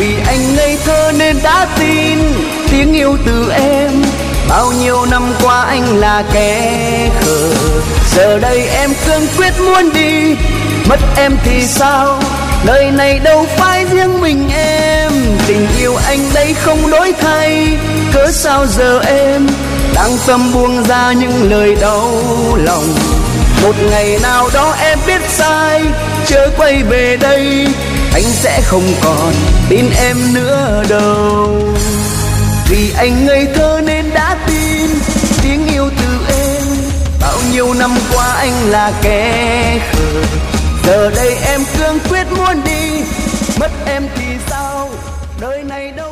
Vì anh ngây thơ nên đã tin tiếng yêu từ em. Bao nhiêu năm qua anh là kẻ khờ, giờ đây em cương quyết muốn đi. Mất em thì sao, đời này đâu phải riêng mình em. Tình yêu anh đây không đổi thay, cớ sao giờ em đang tâm buông ra những lời đau lòng. Một ngày nào đó em biết sai, chớ quay về đây, anh sẽ không còn tin em nữa đâu. Vì anh ngây thơ nên đã tin tiếng yêu từ em. Bao nhiêu năm qua anh là kẻ khờ, giờ đây em cương quyết muốn đi. Mất em thì sao, đời này đâu